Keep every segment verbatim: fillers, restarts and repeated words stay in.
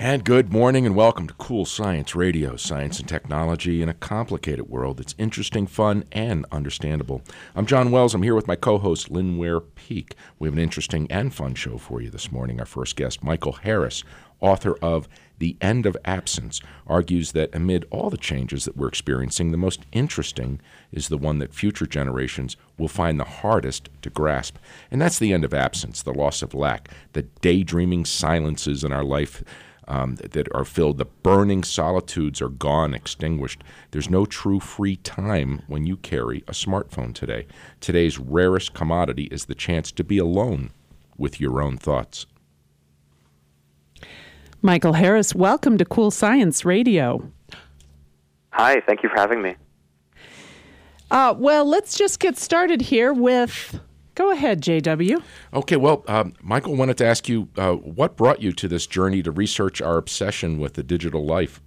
And good morning and welcome to Cool Science Radio, science and technology in a complicated world that's interesting, fun, and understandable. I'm John Wells. I'm here with my co-host, Lynn Ware Peak. We have an interesting and fun show for you this morning. Our first guest, Michael Harris, author of The End of Absence, argues that amid all the changes that we're experiencing, the most interesting is the one that future generations will find the hardest to grasp. And that's the end of absence, the loss of lack, the daydreaming silences in our life Um, that are filled. The burning solitudes are gone, extinguished. There's no true free time when you carry a smartphone today. Today's rarest commodity is the chance to be alone with your own thoughts. Michael Harris, welcome to Cool Science Radio. Hi, thank you for having me. Uh, well, let's just get started here with... Go ahead, J W. Okay, well, um, Michael, wanted to ask you, uh, what brought you to this journey to research our obsession with the digital life?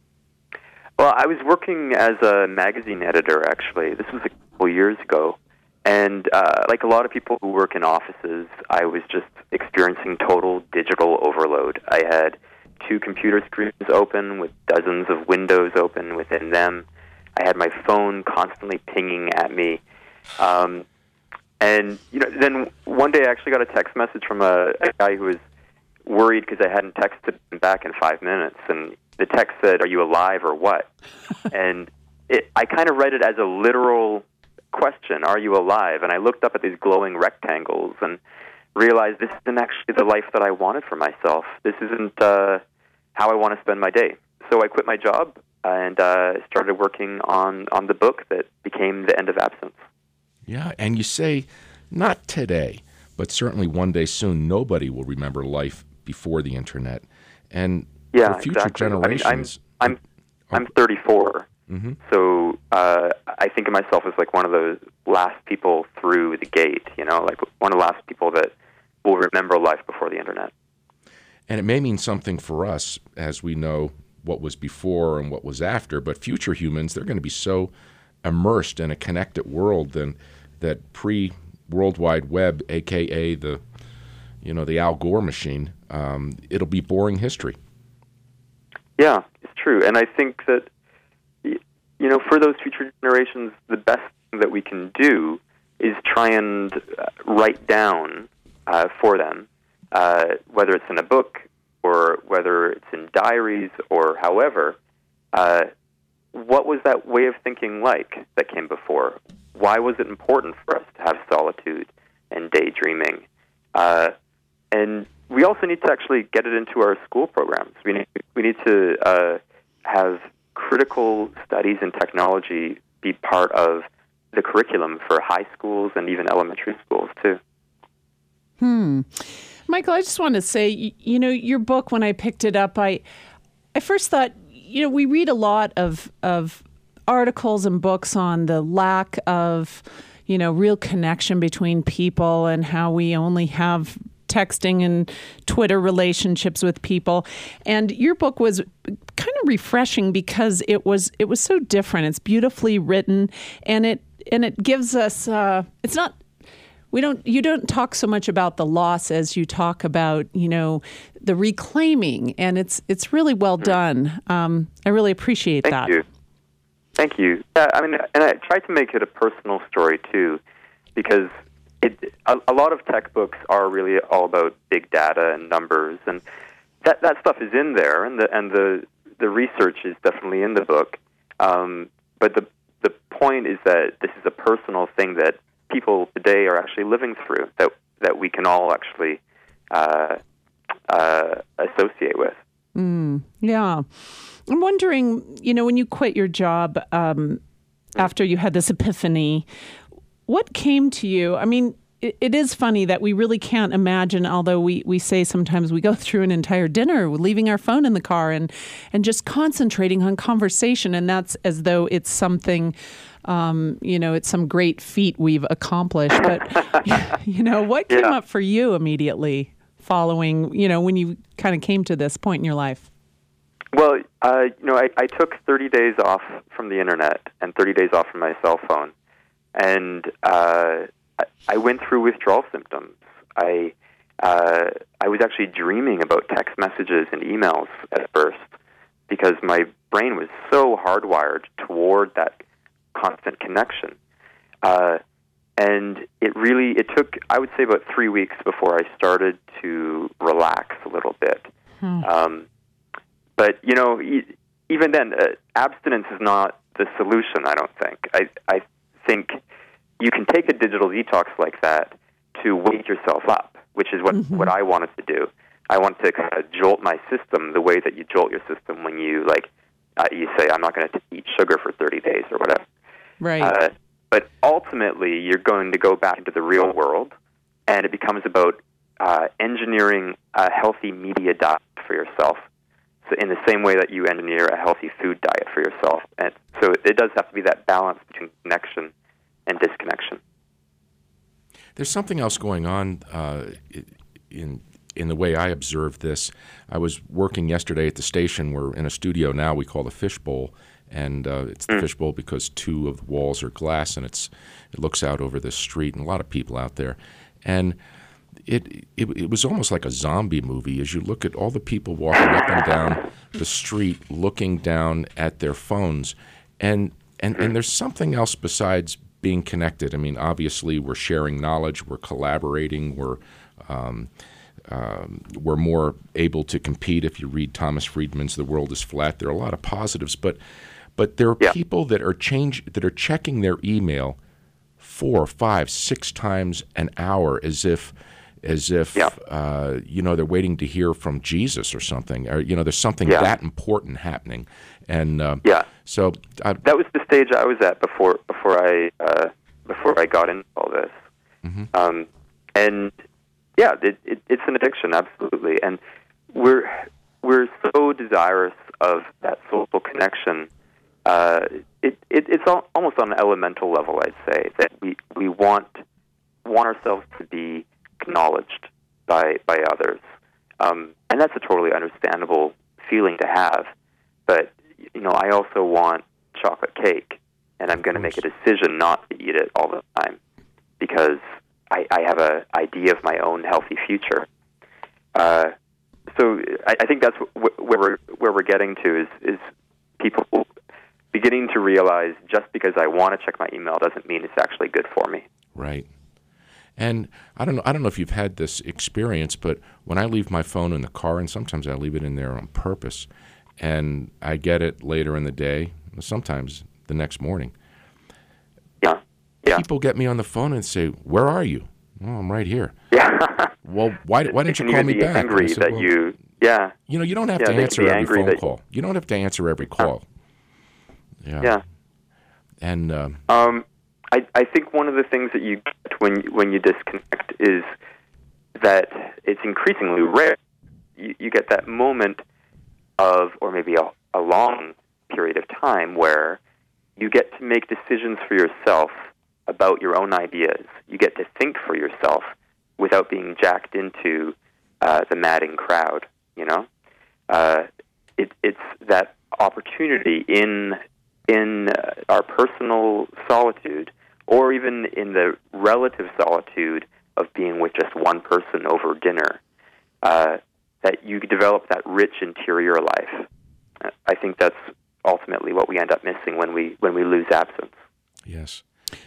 Well, I was working as a magazine editor, actually. This was a couple years ago. And uh, like a lot of people who work in offices, I was just experiencing total digital overload. I had two computer screens open with dozens of windows open within them. I had my phone constantly pinging at me. Um, And, you know, then one day I actually got a text message from a, a guy who was worried because I hadn't texted him back in five minutes. And the text said, "Are you alive or what?" And it, I kind of read it as a literal question, "Are you alive?" And I looked up at these glowing rectangles and realized this isn't actually the life that I wanted for myself. This isn't uh, how I want to spend my day. So I quit my job and uh, started working on, on the book that became The End of Absence. Yeah, and you say, not today, but certainly one day soon, nobody will remember life before the internet. And yeah, for future exactly. generations... I mean, I'm, I'm, I'm thirty-four, mm-hmm. so uh, I think of myself as like one of those last people through the gate, you know, like one of the last people that will remember life before the internet. And it may mean something for us as we know what was before and what was after, but future humans, they're going to be so immersed in a connected world than that pre-World Wide Web, a k a the, you know, the Al Gore machine, um, it'll be boring history. Yeah, it's true. And I think that, you know, for those future generations, the best thing that we can do is try and uh, write down uh, for them, uh, whether it's in a book or whether it's in diaries or however, uh, what was that way of thinking like that came before? Why was it important for us to have solitude and daydreaming? Uh, and we also need to actually get it into our school programs. We need, we need to uh, have critical studies in technology be part of the curriculum for high schools and even elementary schools, too. Hmm. Michael, I just want to say, you, you know, your book, when I picked it up, I, I first thought, you know, we read a lot of of articles and books on the lack of, you know, real connection between people and how we only have texting and Twitter relationships with people. And your book was kind of refreshing because it was it was so different. It's beautifully written, and it and it gives us uh, it's not. We don't. You don't talk so much about the loss as you talk about, you know, the reclaiming, and it's it's really well done. Um, I really appreciate Thank that. Thank you. Thank you. Uh, I mean, and I tried to make it a personal story too, because it a, a lot of tech books are really all about big data and numbers, and that that stuff is in there, and the and the the research is definitely in the book. Um, but the the point is that this is a personal thing that people today are actually living through, that that we can all actually uh, uh, associate with. Mm, yeah. I'm wondering, you know, when you quit your job um, after you had this epiphany, what came to you? I mean, it, it is funny that we really can't imagine, although we, we say sometimes we go through an entire dinner leaving our phone in the car and, and just concentrating on conversation, and that's as though it's something... Um, you know, it's some great feat we've accomplished. But, you know, what came yeah. up for you immediately following, you know, when you kind of came to this point in your life? Well, uh, you know, I, I took thirty days off from the internet and thirty days off from my cell phone. And uh, I, I went through withdrawal symptoms. I uh, I was actually dreaming about text messages and emails at first because my brain was so hardwired toward that constant connection. Uh, and it really, it took, I would say, about three weeks before I started to relax a little bit. Hmm. Um, but, you know, e- even then, uh, abstinence is not the solution, I don't think. I, I think you can take a digital detox like that to wake yourself up, which is what, mm-hmm. what I wanted to do. I want to kind of jolt my system the way that you jolt your system when you, like, uh, you say, I'm not going to eat sugar for thirty days or whatever. Right. Uh, but ultimately, you're going to go back into the real world, and it becomes about uh, engineering a healthy media diet for yourself. So in the same way that you engineer a healthy food diet for yourself. And so it does have to be that balance between connection and disconnection. There's something else going on uh, in in the way I observed this. I was working yesterday at the station. We're in a studio now we call the Fishbowl, and uh, it's the mm. Fishbowl because two of the walls are glass, and it's it looks out over the street, and a lot of people out there. And it, it it was almost like a zombie movie as you look at all the people walking up and down the street, looking down at their phones, and and, and there's something else besides being connected. I mean, obviously, we're sharing knowledge, we're collaborating, we're um, um, we're more able to compete. If you read Thomas Friedman's "The World Is Flat," there are a lot of positives, but but there are yeah. people that are change that are checking their email four, five, six times an hour, as if as if yeah. uh, you know they're waiting to hear from Jesus or something, or you know there's something yeah. that important happening, and uh, yeah. So I, that was the stage I was at before before I uh, before I got into all this, mm-hmm. um, and yeah, it, it, it's an addiction, absolutely, and we're we're so desirous of that social connection. Uh, it, it it's all, almost on an elemental level, I'd say, that we we want want ourselves to be acknowledged by by others, um, and that's a totally understandable feeling to have, but. You know, I also want chocolate cake, and I'm going to make a decision not to eat it all the time because I, I have an idea of my own healthy future. Uh, so I, I think that's wh- where we're where we're getting to is is people beginning to realize just because I want to check my email doesn't mean it's actually good for me. Right. And I don't know. I don't know if you've had this experience, but when I leave my phone in the car, and sometimes I leave it in there on purpose. And I get it later in the day, sometimes the next morning. Yeah. yeah. People get me on the phone and say, "Where are you?" "Oh, I'm right here." Yeah. Well, why why didn't you call me back? Angry said, that well, you, yeah. You know, you don't have yeah, to answer every phone that, call. You don't have to answer every call. Yeah. Yeah. And uh, um, I I think one of the things that you get when when you disconnect is that it's increasingly rare. You, you get that moment of, or maybe a, a long period of time where you get to make decisions for yourself about your own ideas. You get to think for yourself without being jacked into uh, the madding crowd, you know? Uh, it, it's that opportunity in, in uh, our personal solitude, or even in the relative solitude of being with just one person over dinner, uh, that you develop that rich interior life. I think that's ultimately what we end up missing when we when we lose absence. Yes.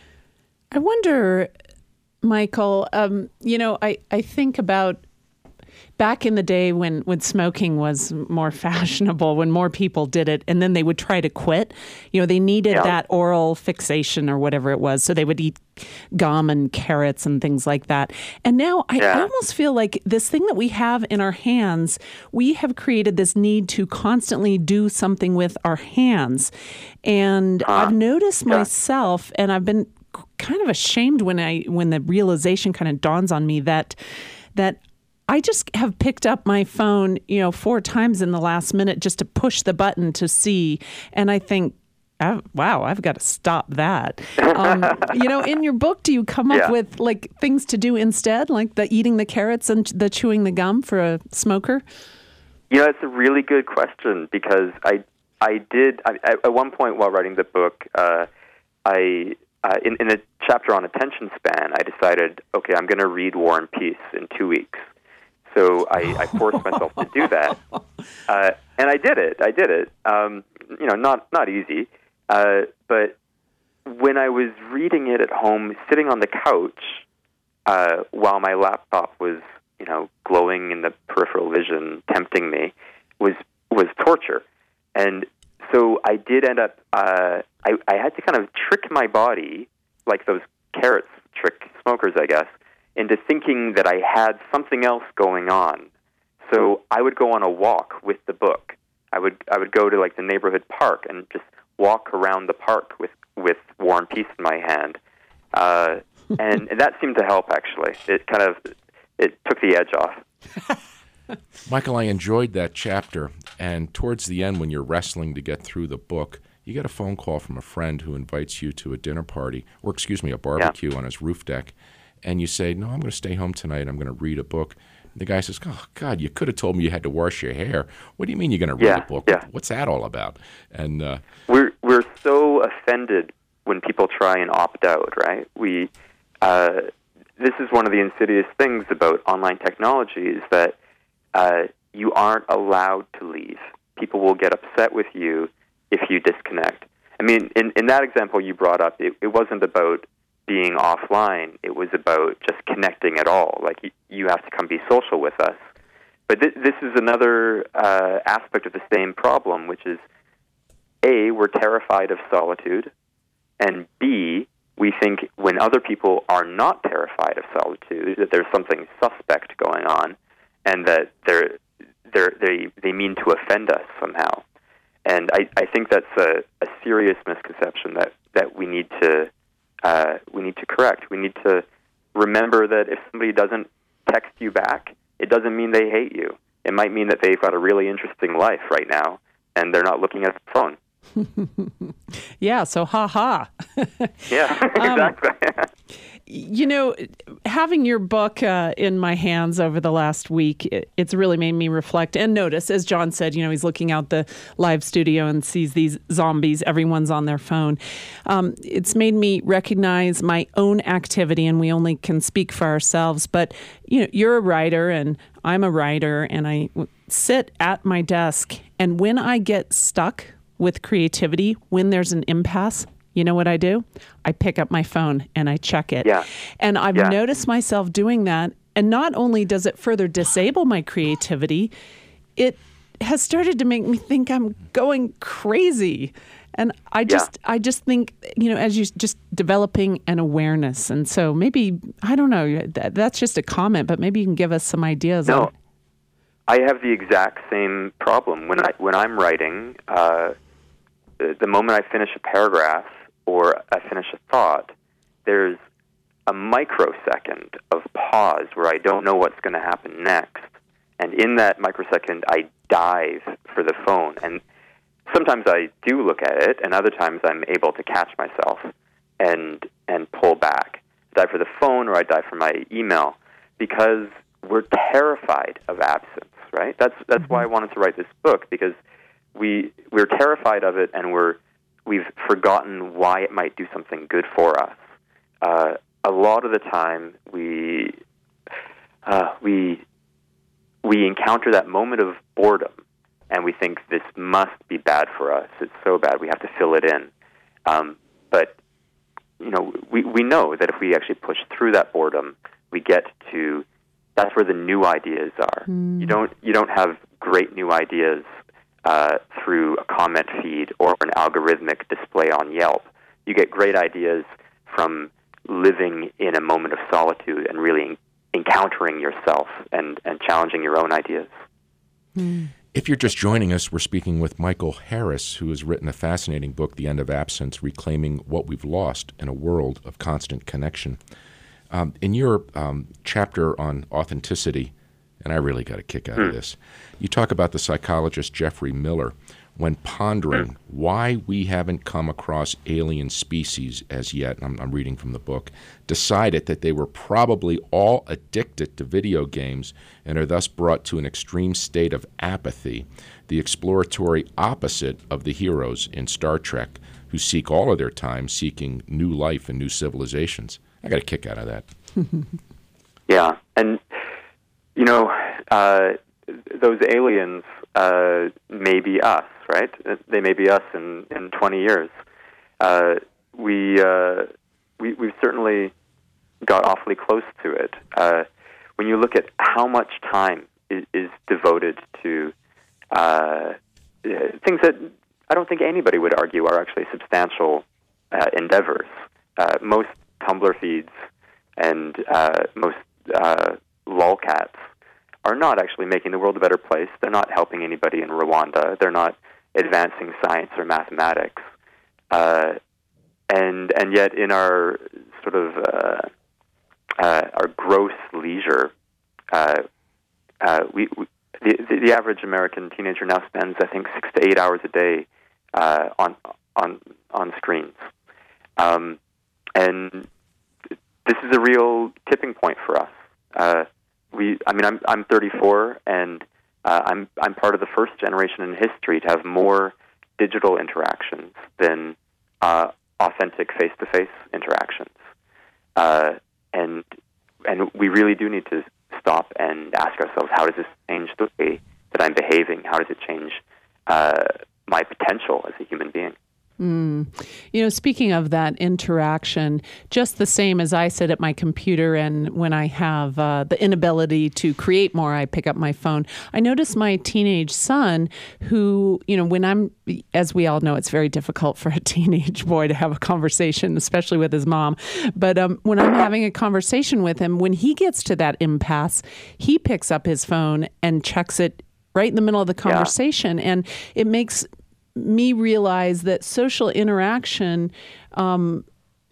I wonder, Michael, um, you know, I, I think about back in the day when, when smoking was more fashionable, when more people did it, and then they would try to quit. You know, they needed yeah. that oral fixation or whatever it was, so they would eat gum and carrots and things like that. And now I, yeah. I almost feel like this thing that we have in our hands, we have created this need to constantly do something with our hands. And uh, I've noticed yeah. myself, and I've been kind of ashamed when I when the realization kind of dawns on me that that I just have picked up my phone, you know, four times in the last minute just to push the button to see. And I think, oh, wow, I've got to stop that. Um, you know, in your book, do you come up yeah. with like things to do instead, like the eating the carrots and the chewing the gum for a smoker? You know, it's a really good question because I I did, I, at one point while writing the book, uh, I uh, in, in a chapter on attention span, I decided, okay, I'm going to read War and Peace in two weeks. So I, I forced myself to do that, uh, and I did it. I did it. Um, you know, not not easy, uh, but when I was reading it at home, sitting on the couch uh, while my laptop was, you know, glowing in the peripheral vision, tempting me, was was torture. And so I did end up. Uh, I, I had to kind of trick my body, like those carrots trick smokers, I guess, into thinking that I had something else going on. So I would go on a walk with the book. I would I would go to like the neighborhood park and just walk around the park with, with War and Peace in my hand, uh, and, and that seemed to help. Actually, it kind of it took the edge off. Michael, I enjoyed that chapter, and towards the end, when you're wrestling to get through the book, you get a phone call from a friend who invites you to a dinner party, or excuse me, a barbecue yeah. on his roof deck. And you say, no, I'm going to stay home tonight. I'm going to read a book. And the guy says, oh, God, you could have told me you had to wash your hair. What do you mean you're going to read yeah, a book? Yeah. What's that all about? And uh, we're we're so offended when people try and opt out, right? We uh, this is one of the insidious things about online technology is that uh, you aren't allowed to leave. People will get upset with you if you disconnect. I mean, in, in that example you brought up, it, it wasn't about being offline. It was about just connecting at all. Like, you, you have to come be social with us. But th- this is another uh, aspect of the same problem, which is, A, we're terrified of solitude, and B, we think when other people are not terrified of solitude, that there's something suspect going on, and that they're, they're, they they mean to offend us somehow. And I, I think that's a, a serious misconception that, that we need to Uh, we need to correct. We need to remember that if somebody doesn't text you back, it doesn't mean they hate you. It might mean that they've got a really interesting life right now, and they're not looking at the phone. Yeah, so ha-ha. Yeah, exactly. Um, you know, having your book uh, in my hands over the last week, it, it's really made me reflect and notice, as John said, you know, he's looking out the live studio and sees these zombies. Everyone's on their phone. Um, it's made me recognize my own activity, and we only can speak for ourselves. But, you know, you're a writer, and I'm a writer, and I sit at my desk, and when I get stuck with creativity, when there's an impasse, you know what I do? I pick up my phone and I check it. Yeah. And I've yeah. noticed myself doing that. And not only does it further disable my creativity, it has started to make me think I'm going crazy. And I just, yeah. I just think, you know, as you just developing an awareness. And so maybe, I don't know, that, that's just a comment, but maybe you can give us some ideas. No, on... I have the exact same problem. When I when I'm writing, uh, the, the moment I finish a paragraph or I finish a thought, there's a microsecond of pause where I don't know what's going to happen next. And in that microsecond, I dive for the phone. And sometimes I do look at it, and other times I'm able to catch myself and and pull back. I dive for the phone, or I dive for my email, because we're terrified of absence, right? That's that's mm-hmm. why I wanted to write this book, because we we're terrified of it, and we're we've forgotten why it might do something good for us. Uh, a lot of the time, we uh, we we encounter that moment of boredom, and we think this must be bad for us. It's so bad, we have to fill it in. Um, but you know, we we know that if we actually push through that boredom, we get to that's where the new ideas are. Mm. You don't you don't have great new ideas Uh, through a comment feed or an algorithmic display on Yelp. You get great ideas from living in a moment of solitude and really en- encountering yourself and, and challenging your own ideas. Mm. If you're just joining us, we're speaking with Michael Harris, who has written a fascinating book, The End of Absence, Reclaiming What We've Lost in a World of Constant Connection. Um, in your um, chapter on authenticity, and I really got a kick out mm. of this, you talk about the psychologist Jeffrey Miller when pondering mm. why we haven't come across alien species as yet, and I'm, I'm reading from the book, decided that they were probably all addicted to video games and are thus brought to an extreme state of apathy, the exploratory opposite of the heroes in Star Trek, who seek all of their time seeking new life and new civilizations. I got a kick out of that. Yeah, and you know, uh, those aliens uh, may be us, right? They may be us in, in twenty years. Uh, we, uh, we, we've certainly got awfully close to it. Uh, when you look at how much time is, is devoted to uh, things that I don't think anybody would argue are actually substantial uh, endeavors. Uh, most Tumblr feeds and uh, most uh, lolcats are not actually making the world a better place. They're not helping anybody in Rwanda. They're not advancing science or mathematics. Uh, and and yet in our sort of uh, uh, our gross leisure, uh, uh, we, we the, the average American teenager now spends, I think, six to eight hours a day uh, on on on screens. Um, and this is a real tipping point for us. Uh, we, I mean, I'm I'm thirty-four, and uh, I'm I'm part of the first generation in history to have more digital interactions than uh, authentic face-to-face interactions. Uh, and and we really do need to stop and ask ourselves, how does this change the way that I'm behaving? How does it change uh, my potential as a human being? Mm. You know, speaking of that interaction, just the same as I sit at my computer and when I have uh, the inability to create more, I pick up my phone. I notice my teenage son who, you know, when I'm, as we all know, it's very difficult for a teenage boy to have a conversation, especially with his mom. But um, when I'm having a conversation with him, when he gets to that impasse, he picks up his phone and checks it right in the middle of the conversation. Yeah. And it makes me realize that social interaction, um,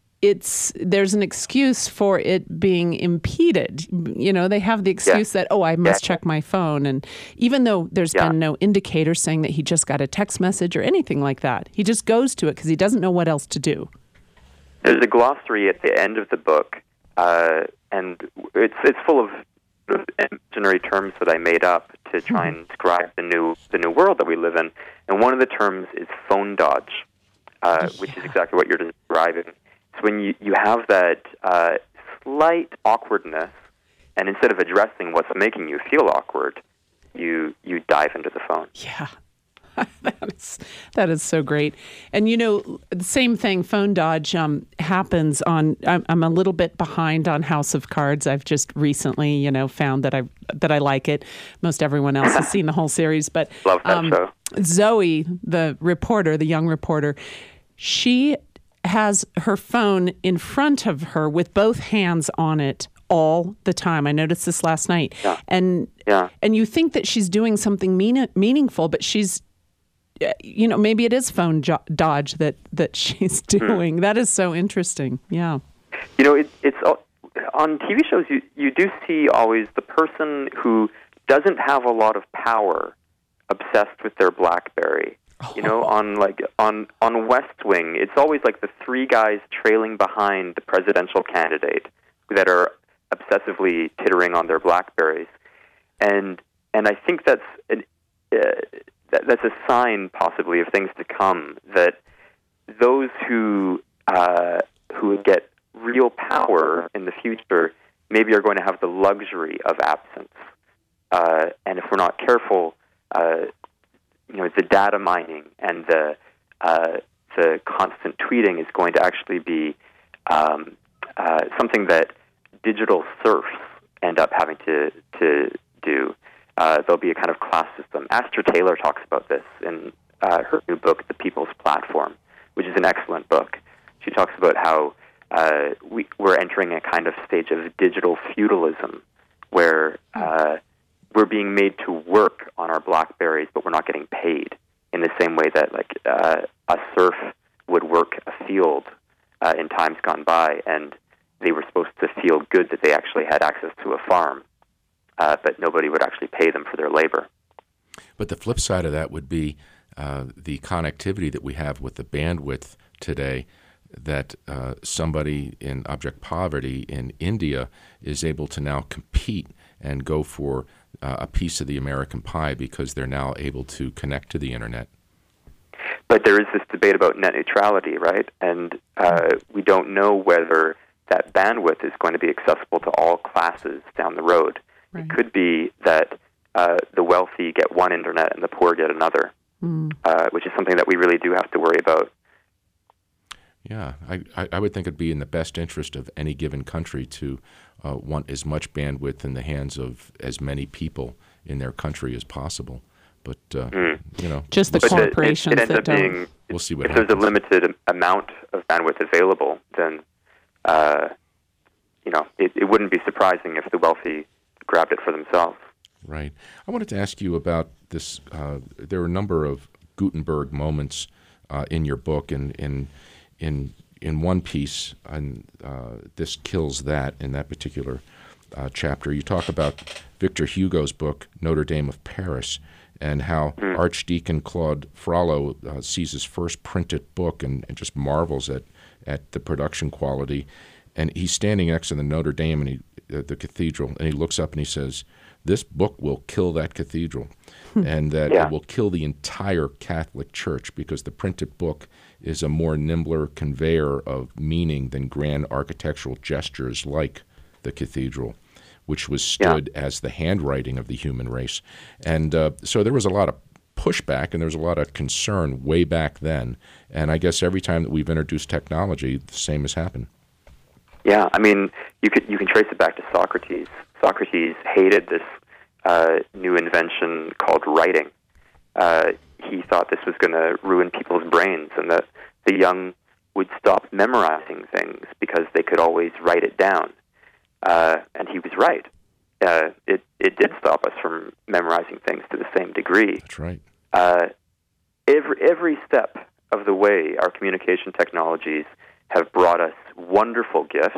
it's there's an excuse for it being impeded. You know, they have the excuse yeah. that, oh, I must yeah. check my phone. And even though there's yeah. been no indicator saying that he just got a text message or anything like that, he just goes to it because he doesn't know what else to do. There's a glossary at the end of the book, uh, and it's it's full of imaginary terms that I made up to try and describe the new the new world that we live in. And one of the terms is phone dodge, uh, yeah. which is exactly what you're describing. It's when you, you have that uh, slight awkwardness, and instead of addressing what's making you feel awkward, you you dive into the phone. Yeah. that is that is so great. And you know, the same thing, phone dodge um, happens on. I'm, I'm a little bit behind on House of Cards. I've just recently, you know, found that I that I like it. Most everyone else has seen the whole series, but love that um, show. Zoe, the reporter, the young reporter, she has her phone in front of her with both hands on it all the time. I noticed this last night, yeah. and yeah. and you think that she's doing something mean, meaningful, but she's. You know, maybe it is phone jo- dodge that, that she's doing. Hmm. That is so interesting. Yeah. You know, it, it's on T V shows. You you do see always the person who doesn't have a lot of power, obsessed with their BlackBerry. Oh. You know, on like on on West Wing, it's always like the three guys trailing behind the presidential candidate that are obsessively tittering on their BlackBerries, and and I think that's an. Uh, That's a sign, possibly, of things to come. That those who uh, who get real power in the future maybe are going to have the luxury of absence. Uh, and if we're not careful, uh, you know, the data mining and the uh, the constant tweeting is going to actually be um, uh, something that digital serfs end up having to to do. Uh, there'll be a kind of class system. Astra Taylor talks about this in uh, her new book, The People's Platform, which is an excellent book. She talks about how uh, we, we're entering a kind of stage of digital feudalism where uh, we're being made to work on our BlackBerries, but we're not getting paid in the same way that like uh, a serf would work a field uh, in times gone by, and they were supposed to feel good that they actually had access to a farm. Uh, but nobody would actually pay them for their labor. But the flip side of that would be uh, the connectivity that we have with the bandwidth today, that uh, somebody in abject poverty in India is able to now compete and go for uh, a piece of the American pie because they're now able to connect to the internet. But there is this debate about net neutrality, right? And uh, we don't know whether that bandwidth is going to be accessible to all classes down the road. Right. It could be that uh, the wealthy get one internet and the poor get another, mm. uh, which is something that we really do have to worry about. Yeah, I, I, I would think it'd be in the best interest of any given country to uh, want as much bandwidth in the hands of as many people in their country as possible. But, uh, mm. you know... Just the but corporations it, it ends that up don't... Being, we'll see what if happens. There's a limited amount of bandwidth available, then, uh, you know, it, it wouldn't be surprising if the wealthy grabbed it for themselves. Right. I wanted to ask you about this. Uh, there are a number of Gutenberg moments uh, in your book, and in in in one piece, and uh, this kills that in that particular uh, chapter. You talk about Victor Hugo's book Notre Dame of Paris, and how mm. Archdeacon Claude Frollo uh, sees his first printed book and, and just marvels at at the production quality. And he's standing next to the Notre Dame and he, uh, the cathedral, and he looks up and he says, "This book will kill that cathedral, and that yeah. it will kill the entire Catholic Church, because the printed book is a more nimbler conveyor of meaning than grand architectural gestures like the cathedral, which was stood yeah. as the handwriting of the human race." And uh, so there was a lot of pushback and there was a lot of concern way back then. And I guess every time that we've introduced technology, the same has happened. Yeah, I mean, you could you can trace it back to Socrates. Socrates hated this uh, new invention called writing. Uh, he thought this was going to ruin people's brains, and that the young would stop memorizing things because they could always write it down. Uh, and he was right. Uh, it it did stop us from memorizing things to the same degree. That's right. Uh, every every step of the way, our communication technologies have brought us wonderful gifts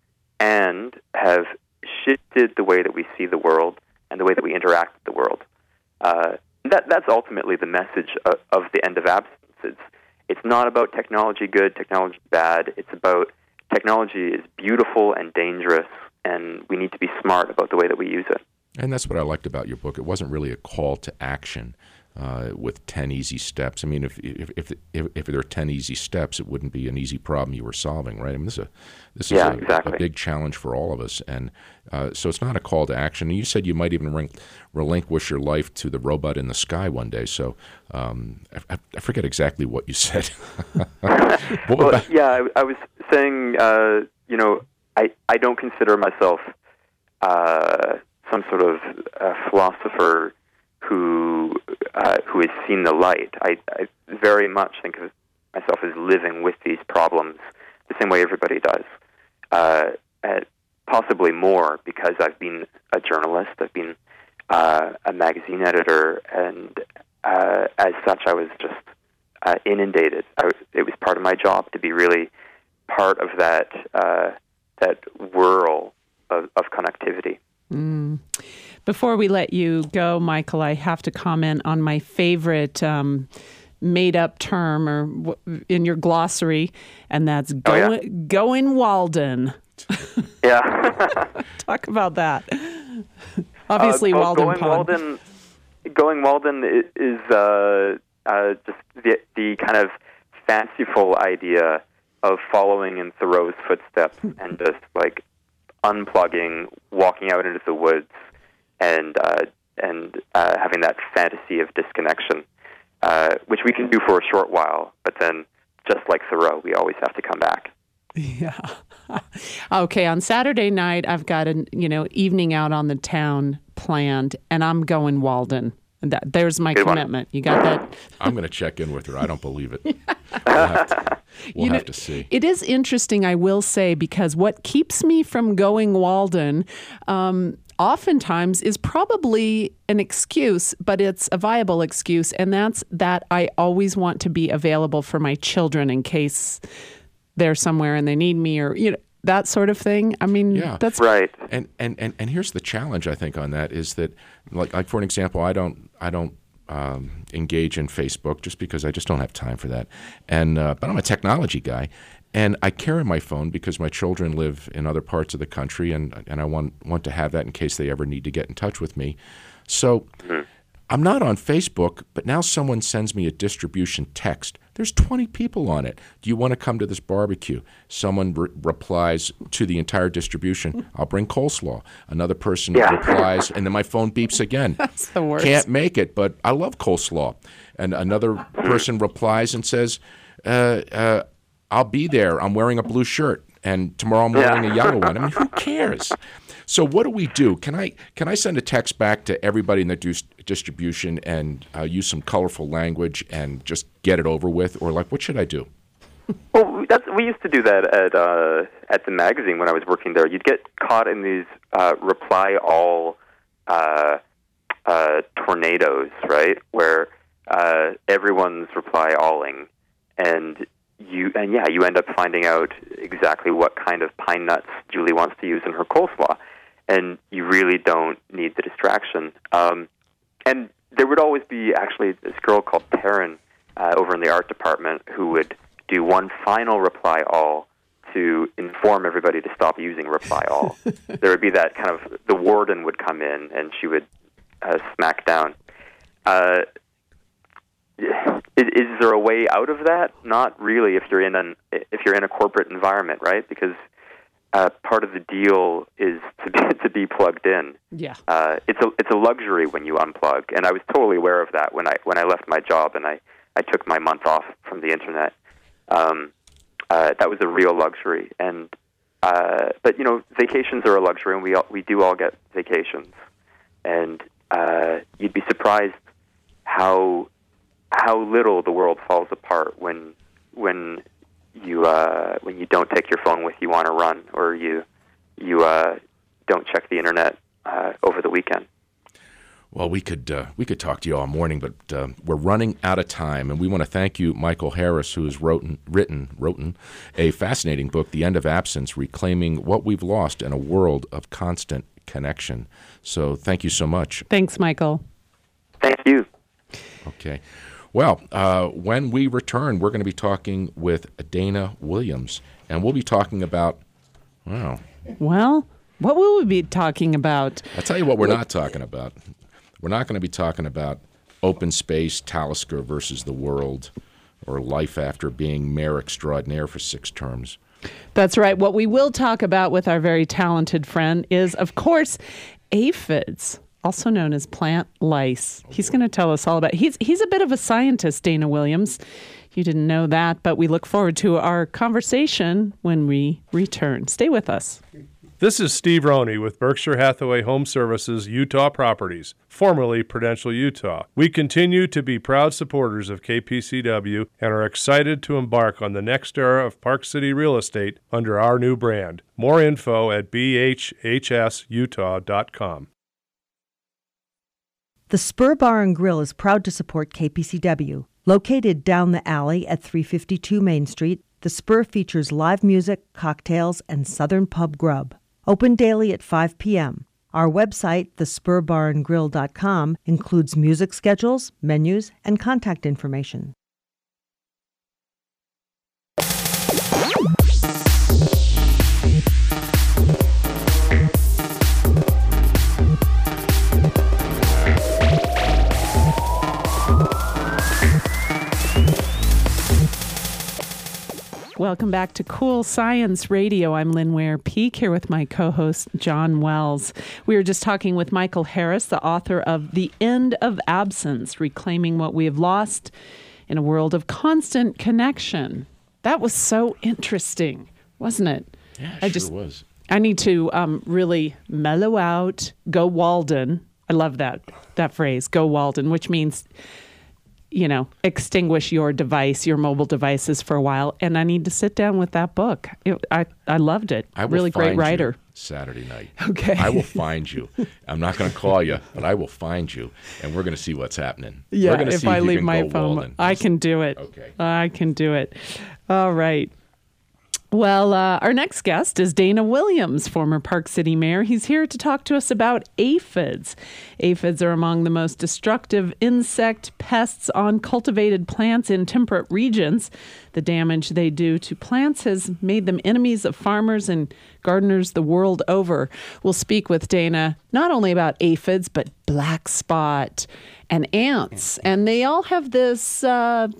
and have shifted the way that we see the world and the way that we interact with the world. Uh, that that's ultimately the message of, of the end of absence. It's it's not about technology good, technology bad. It's about technology is beautiful and dangerous, and we need to be smart about the way that we use it. And that's what I liked about your book. It wasn't really a call to action uh, with ten easy steps. I mean, if if if, if if there are ten easy steps, it wouldn't be an easy problem you were solving, right? I mean, this is a this is yeah, a, exactly. a big challenge for all of us, and uh, so it's not a call to action. And you said you might even rin- relinquish your life to the robot in the sky one day. So um, I, I forget exactly what you said. what well, about- yeah, I, I was saying, uh, you know, I I don't consider myself uh, some sort of uh, philosopher who uh, who has seen the light. I, I very much think of myself as living with these problems the same way everybody does, uh, at possibly more because I've been a journalist, I've been uh, a magazine editor, and uh, as such I was just uh, inundated. I was, it was part of my job to be really part of that uh, that whirl of, of connectivity. Mm. Before we let you go, Michael, I have to comment on my favorite um, made-up term or w- in your glossary, and that's go- oh, yeah? going Walden. Yeah. Talk about that. Obviously, uh, well, Walden going Pond. Walden, going Walden is uh, uh, just the, the kind of fanciful idea of following in Thoreau's footsteps and just like unplugging, walking out into the woods, and uh, and uh, having that fantasy of disconnection, uh, which we can do for a short while, but then, just like Thoreau, we always have to come back. Yeah. Okay, on Saturday night, I've got an you know evening out on the town planned, and I'm going Walden. And that, there's my Good commitment. One. You got that? I'm going to check in with her. I don't believe it. We'll have to, we'll you have know, to see. It is interesting, I will say, because what keeps me from going Walden um, oftentimes is probably an excuse, but it's a viable excuse, and that's that I always want to be available for my children in case they're somewhere and they need me, or you know that sort of thing. I mean, yeah. that's right. And, and and and here's the challenge, I think, on that is that, like like for an example, I don't I don't um, engage in Facebook just because I just don't have time for that. And uh, but I'm a technology guy, and I carry my phone because my children live in other parts of the country, and and I want want to have that in case they ever need to get in touch with me. So. Mm-hmm. I'm not on Facebook, but now someone sends me a distribution text There's twenty people on it. Do you want to come to this barbecue? Someone re- replies to the entire distribution, I'll bring coleslaw. Another person Yeah. replies, and then my phone beeps again. That's the worst. Can't make it, but I love coleslaw. And another person replies and says, uh, uh, I'll be there. I'm wearing a blue shirt, and tomorrow I'm wearing Yeah. a yellow one. I mean, who cares? So what do we do? Can I can I send a text back to everybody in the dis- distribution and uh, use some colorful language and just get it over with, or like what should I do? Well, that's, we used to do that at uh, at the magazine when I was working there. You'd get caught in these uh, reply all uh, uh, tornadoes, right? Where uh, everyone's reply alling, and you and yeah, you end up finding out exactly what kind of pine nuts Julie wants to use in her coleslaw, and you really don't need the distraction. Um, and there would always be actually this girl called Taryn uh, over in the art department who would do one final reply all to inform everybody to stop using reply all. There would be that kind of, the warden would come in and she would uh, smack down. Uh, is, is there a way out of that? Not really if you're in an if you're in a corporate environment, right? Because uh, part of the deal is to be, to be plugged in. Yeah. Uh, it's a it's a luxury when you unplug, and I was totally aware of that when I when I left my job and I, I took my month off from the internet. Um, uh, that was a real luxury, and uh, but you know, vacations are a luxury, and we all, we do all get vacations, and uh, you'd be surprised how how little the world falls apart when when you uh, when you don't take your phone with you on a run, or you you uh, don't check the internet uh, over the weekend. Well, we could uh, we could talk to you all morning, but uh, we're running out of time, and we want to thank you, Michael Harris, who has wrote, written written a fascinating book, The End of Absence: Reclaiming What We've Lost in a World of Constant Connection. So thank you so much. Thanks, Michael. Thank you. Okay. Well, uh, when we return, we're going to be talking with Dana Williams, and we'll be talking about, wow. Well, what will we be talking about? I'll tell you what we're not talking about. We're not going to be talking about open space, Talisker versus the world, or life after being mayor extraordinaire for six terms. That's right. What we will talk about with our very talented friend is, of course, aphids, also known as plant lice. He's going to tell us all about it. He's, he's a bit of a scientist, Dana Williams. You didn't know that, but we look forward to our conversation when we return. Stay with us. This is Steve Roney with Berkshire Hathaway Home Services Utah Properties, formerly Prudential Utah. We continue to be proud supporters of K P C W and are excited to embark on the next era of Park City real estate under our new brand. More info at b h h s utah dot com. The Spur Bar and Grill is proud to support K P C W. Located down the alley at three fifty-two Main Street, the Spur features live music, cocktails, and Southern pub grub. Open daily at five p.m. Our website, the spur bar and grill dot com, includes music schedules, menus, and contact information. Welcome back to Cool Science Radio. I'm Lynn Ware-Peak here with my co-host, John Wells. We were just talking with Michael Harris, the author of The End of Absence, Reclaiming What We Have Lost in a World of Constant Connection. That was so interesting, wasn't it? Yeah, it I sure just, was. I need to um, really mellow out, go Walden. I love that, that phrase, go Walden, which means, you know, extinguish your device, your mobile devices for a while. And I need to sit down with that book. It, I, I loved it. I will really great find you writer. Saturday night. Okay. I will find you. I'm not going to call you, but I will find you, and we're going to see what's happening. Yeah, we're going to if see I if you leave can my go phone, Walden. I can do it. Okay. I can do it. All right. Well, uh, our next guest is Dana Williams, former Park City mayor. He's here to talk to us about aphids. Aphids are among the most destructive insect pests on cultivated plants in temperate regions. The damage they do to plants has made them enemies of farmers and gardeners the world over. We'll speak with Dana not only about aphids, but black spot and ants. And they all have this uh,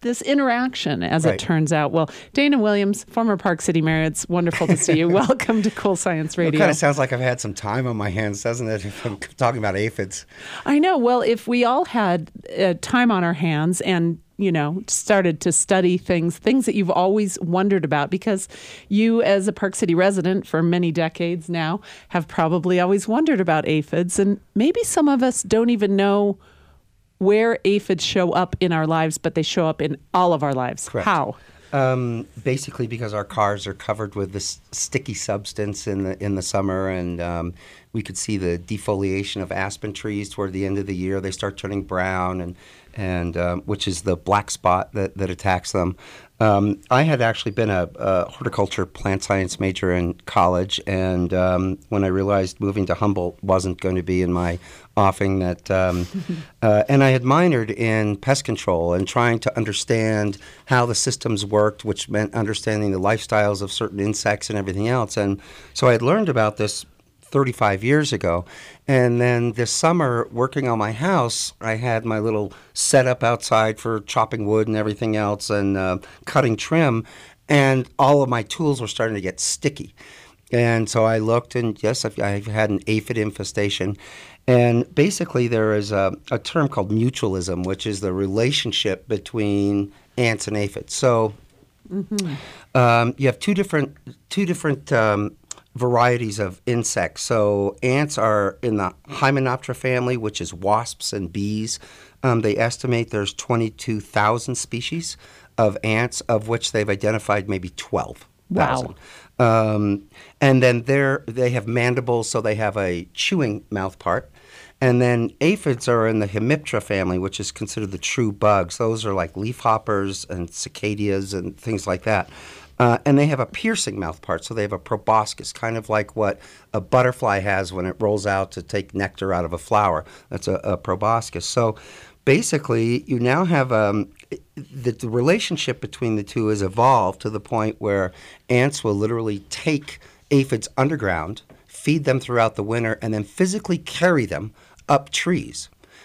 this interaction, as Right. it turns out. Well, Dana Williams, former Park City Mayor, it's wonderful to see you. Welcome to Cool Science It Radio. kind of sounds like I've had some time on my hands, doesn't it, if I'm talking about aphids? I know. Well, if we all had uh, time on our hands and, you know, started to study things, things that you've always wondered about, because you, as a Park City resident for many decades now, have probably always wondered about aphids. And maybe some of us don't even know where aphids show up in our lives, but they show up in all of our lives. Correct. How? Um, basically, because our cars are covered with this sticky substance in the in the summer, and um, we could see the defoliation of aspen trees toward the end of the year. They start turning brown, and and um, which is the black spot that, that attacks them. Um, I had actually been a, a horticulture plant science major in college, and um, when I realized moving to Humboldt wasn't going to be in my offing, that um, uh, and I had minored in pest control and trying to understand how the systems worked, which meant understanding the lifestyles of certain insects and everything else. And so I had learned about this thirty-five years ago. And then this summer, working on my house, I had my little setup outside for chopping wood and everything else, and uh, cutting trim, and all of my tools were starting to get sticky. And so I looked, and yes, I've, I've had an aphid infestation. And basically there is a, a term called mutualism, which is the relationship between ants and aphids. So mm-hmm. um, you have two different two different um, varieties of insects. So ants are in the Hymenoptera family, which is wasps and bees. Um, they estimate there's twenty-two thousand species of ants, of which they've identified maybe twelve thousand. Wow. Um, and then they're, they have mandibles, so they have a chewing mouth part. And then aphids are in the Hemiptera family, which is considered the true bugs. Those are like leafhoppers and cicadias and things like that. Uh, and they have a piercing mouth part, so they have a proboscis, kind of like what a butterfly has when it rolls out to take nectar out of a flower. That's a, a proboscis. So basically, you now have um, the, the relationship between the two has evolved to the point where ants will literally take aphids underground, feed them throughout the winter, and then physically carry them up trees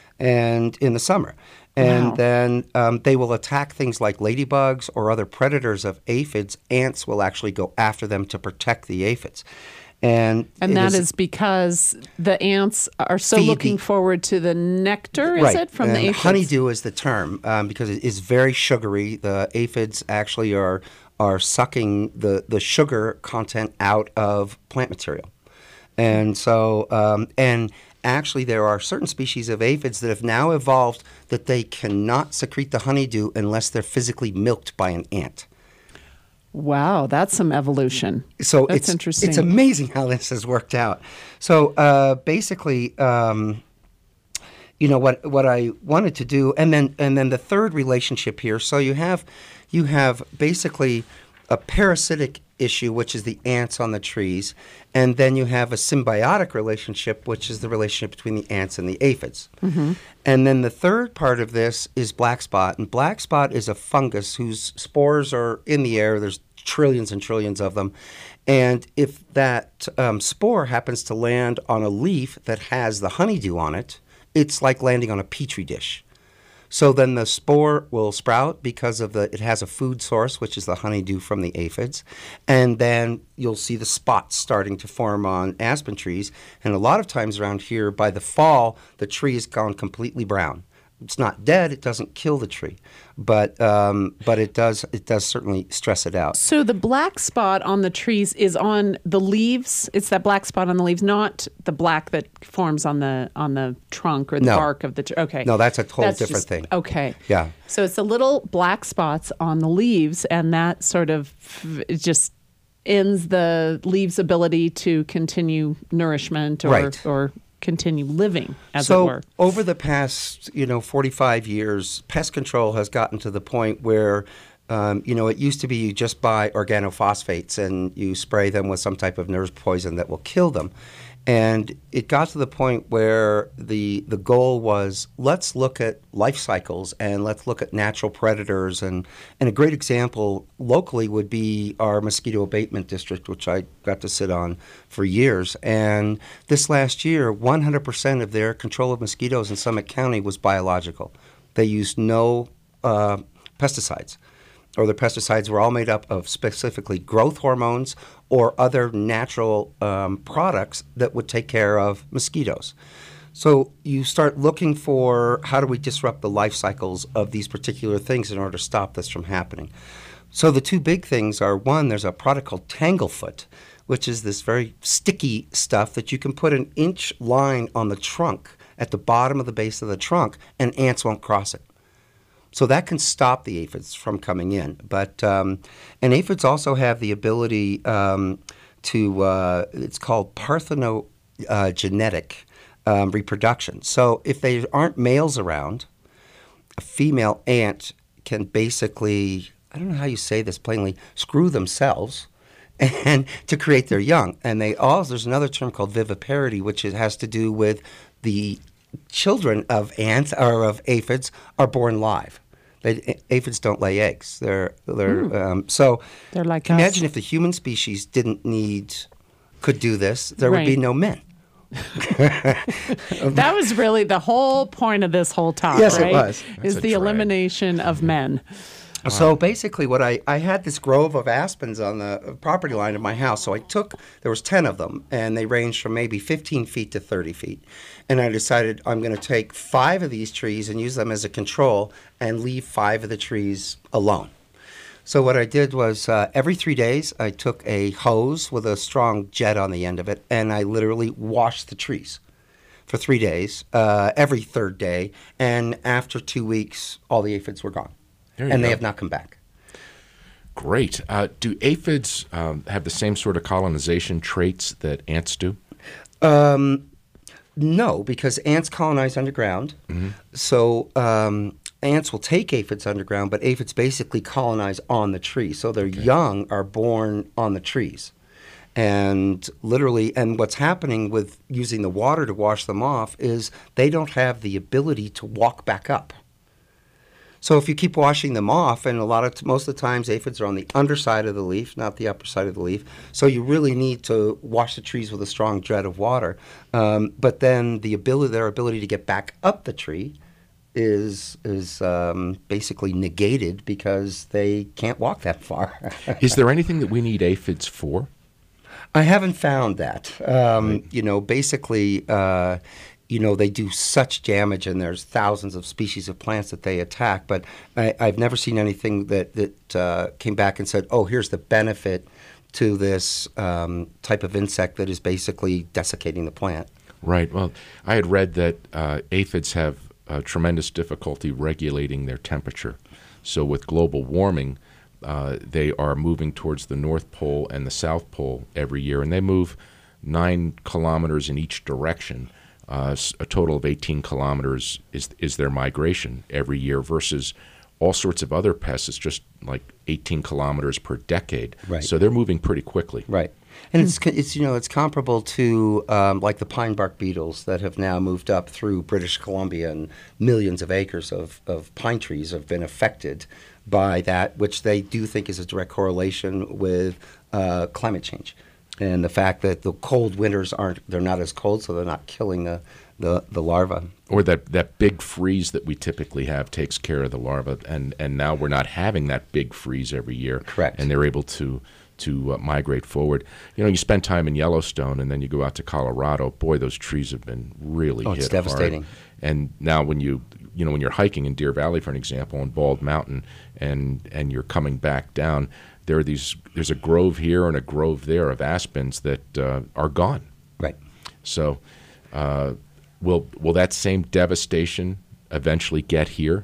and in the summer. And Wow. then um, they will attack things like ladybugs or other predators of aphids. Ants will actually go after them to protect the aphids. And, And it that is because the ants are so Feed looking the- forward to the nectar, is right. it, from and the aphids? honeydew is the term um, because it is very sugary. The aphids actually are are sucking the, the sugar content out of plant material. And so, um, and actually there are certain species of aphids that have now evolved that they cannot secrete the honeydew unless they're physically milked by an ant. Wow, that's some evolution. So That's it's interesting. It's amazing how this has worked out. So uh, basically, um, you know what what I wanted to do, and then and then the third relationship here. So you have you have basically a parasitic issue, which is the ants on the trees, and then you have a symbiotic relationship, which is the relationship between the ants and the aphids. Mm-hmm. And then the third part of this is black spot, and black spot is a fungus whose spores are in the air. There's trillions and trillions of them. And if that um, spore happens to land on a leaf that has the honeydew on it, it's like landing on a petri dish. So then the spore will sprout because of the it has a food source, which is the honeydew from the aphids. And then you'll see the spots starting to form on aspen trees. And a lot of times around here, by the fall, the tree has gone completely brown. It's not dead; it doesn't kill the tree, but um, but it does it does certainly stress it out. So the black spot on the trees is on the leaves. It's that black spot on the leaves, not the black that forms on the on the trunk or the No. bark of the tree. Okay. No, that's a total That's different just- thing. Okay. Yeah. So it's the little black spots on the leaves, and that sort of it just ends the leaves' ability to continue nourishment or Right. or continue living, as so it were. over the past, you know, forty-five years, pest control has gotten to the point where, um, you know, it used to be you just buy organophosphates and you spray them with some type of nurse poison that will kill them. And it got to the point where the the goal was, let's look at life cycles and let's look at natural predators. And, and a great example locally would be our mosquito abatement district, which I got to sit on for years. And this last year, one hundred percent of their control of mosquitoes in Summit County was biological. They used no uh, pesticides, or the pesticides were all made up of specifically growth hormones or other natural um, products that would take care of mosquitoes. So you start looking for how do we disrupt the life cycles of these particular things in order to stop this from happening. So the two big things are, one, there's a product called Tanglefoot, which is this very sticky stuff that you can put an inch line on the trunk at the bottom of the base of the trunk, and ants won't cross it. So that can stop the aphids from coming in. But um, and aphids also have the ability um, to, uh, it's called parthenogenetic um, reproduction. So if there aren't males around, a female ant can basically, I don't know how you say this plainly, screw themselves and to create their young. And they also, there's another term called viviparity, which is, has to do with the children of ants or of aphids are born live. They, aphids don't lay eggs. They're they're mm. um, so. They're like imagine us. if the human species didn't need, could do this, there right. would be no men. That was really the whole point of this whole talk. Yes, right? it was. Is That's the a drag. elimination of men. So basically what I, I had this grove of aspens on the property line of my house. So I took, there was ten of them, and they ranged from maybe fifteen feet to thirty feet. And I decided I'm going to take five of these trees and use them as a control and leave five of the trees alone. So what I did was uh, every three days I took a hose with a strong jet on the end of it, and I literally washed the trees for three days, uh, every third day. And after two weeks, all the aphids were gone. There you And go. they have not come back. Great. Uh, do aphids um, have the same sort of colonization traits that ants do? Um, no, because ants colonize underground. Mm-hmm. So um, ants will take aphids underground, but aphids basically colonize on the tree. So their okay. young are born on the trees. And literally, and what's happening with using the water to wash them off is they don't have the ability to walk back up. So if you keep washing them off, and a lot of t- most of the times aphids are on the underside of the leaf, not the upper side of the leaf. So you really need to wash the trees with a strong jet of water. Um, but then the ability, their ability to get back up the tree, is is um, basically negated because they can't walk that far. Is there anything that we need aphids for? I haven't found that. Um, Right. You know, basically. Uh, You know, they do such damage, and there's thousands of species of plants that they attack. But I, I've never seen anything that, that uh, came back and said, oh, here's the benefit to this um, type of insect that is basically desiccating the plant. Right. Well, I had read that uh, aphids have uh, tremendous difficulty regulating their temperature. So with global warming, uh, they are moving towards the North Pole and the South Pole every year, and they move nine kilometers in each direction. Uh, a total of eighteen kilometers is is their migration every year versus all sorts of other pests. It's just like eighteen kilometers per decade. Right. So they're moving pretty quickly. Right. And it's, it's you know, it's comparable to um, like the pine bark beetles that have now moved up through British Columbia, and millions of acres of, of pine trees have been affected by that, which they do think is a direct correlation with uh, climate change. And the fact that the cold winters aren't, they're not as cold, so they're not killing the, the, the larva. Or that, that big freeze that we typically have takes care of the larva, and, and now we're not having that big freeze every year. Correct. And they're able to to uh, migrate forward. You know, you spend time in Yellowstone, and then you go out to Colorado. Boy, those trees have been really oh, hit it's devastating. hard. And now when you you know when you're hiking in Deer Valley, for an example, on Bald Mountain, and and you're coming back down, there are these. There's a grove here and a grove there of aspens that uh, are gone. Right. So, uh, will will that same devastation eventually get here?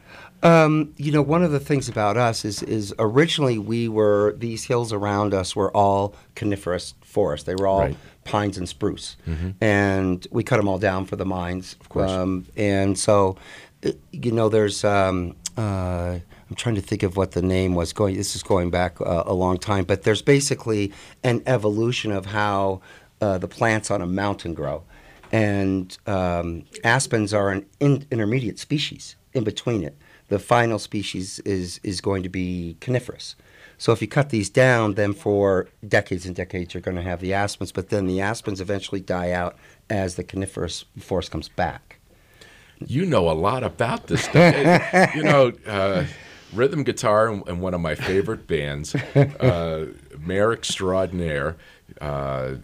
Um, you know, one of the things about us is is originally we were these hills around us were all coniferous forests. They were all Right. pines and spruce, Mm-hmm. and we cut them all down for the mines. Of course. Um, and so, it, you know, there's. Um, uh, I'm trying to think of what the name was going. This is going back uh, a long time, but there's basically an evolution of how uh, the plants on a mountain grow, and um, aspens are an in, intermediate species in between it. The final species is is going to be coniferous. So if you cut these down, then for decades and decades you're going to have the aspens, but then the aspens eventually die out as the coniferous forest comes back. You know a lot about this stuff. you know, uh, rhythm guitar in, in one of my favorite bands, uh, Mayor Extraordinaire, uh,